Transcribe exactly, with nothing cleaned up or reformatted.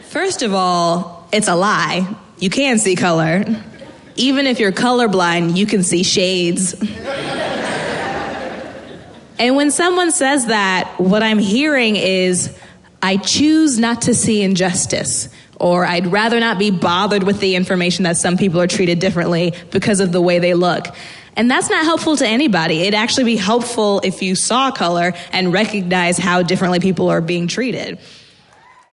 First of all, it's a lie. You can see color. Even if you're colorblind, you can see shades. And when someone says that, what I'm hearing is, I choose not to see injustice, or I'd rather not be bothered with the information that some people are treated differently because of the way they look. And that's not helpful to anybody. It'd actually be helpful if you saw color and recognized how differently people are being treated.